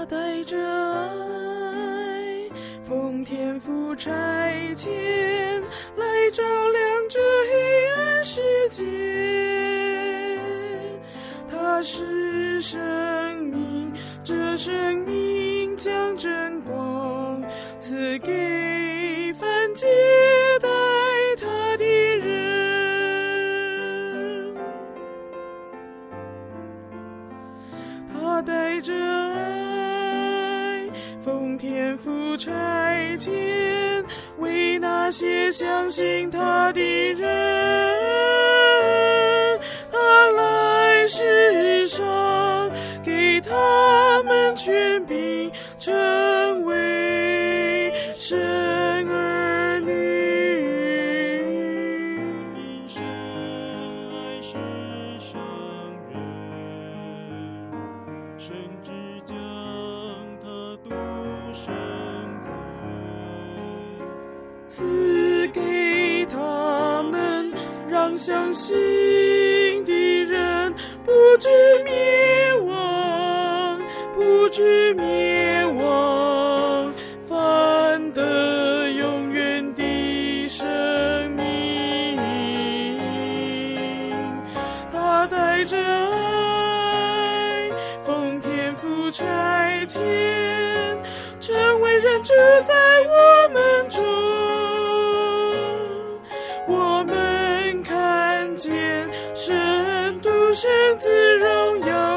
带着爱，奉天父差遣，来照亮这黑暗世界。他是生命，这生命将真光赐给凡接待他的人。他带着爱，奉天父差遣，为那些相信他的人，他来世上给他们权柄，成为神儿女。 因神爱世上人，甚至将他独生子赐给他们，让相信的人不致灭亡，不致灭亡，反得永远的生命。他带着爱，奉天父差遣，成为人住在我们中。我们看见神独生子荣耀